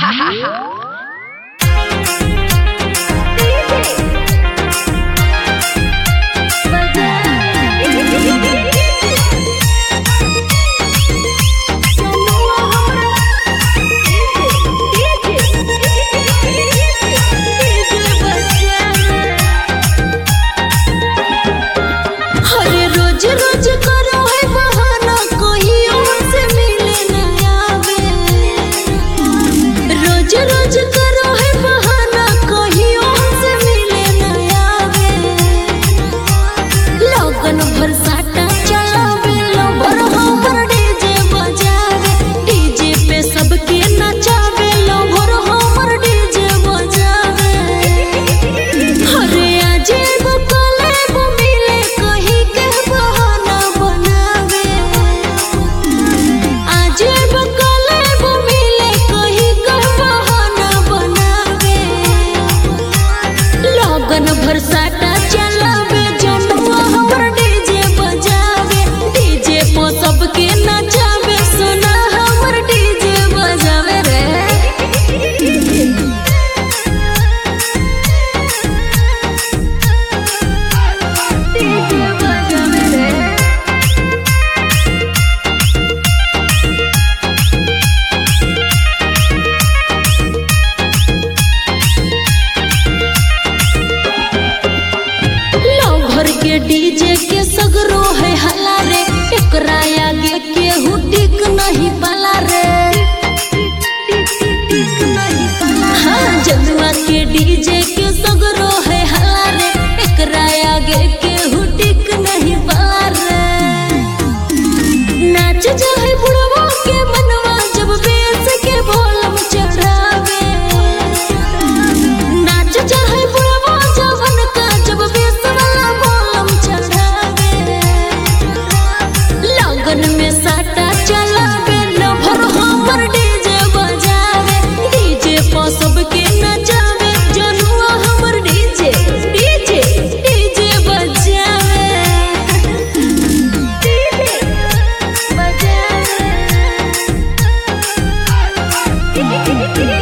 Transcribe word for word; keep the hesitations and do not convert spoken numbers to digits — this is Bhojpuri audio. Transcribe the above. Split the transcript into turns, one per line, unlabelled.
डीजे के सगरो है हला रे, एकरा आगे केहू टिक नहीं पाला रे। हाँ जनुआ के डीजे के सगरो है हला रे, एकरा आगे केहू टिक नहीं पाला रे। नाच जाए बुढ़वा के मनवा जब बेस के भोलम चढ़ावे, नाच जाए बुढ़वा जवन का जब बेस वाला भोलम चढ़ावे। लगन में साटा चलावे लभर हमर डीजे बजावे, डीजे पर सबके नचावे जनुआ हमर डीजे डीजे डीजे बजावे, डीजे बजावे।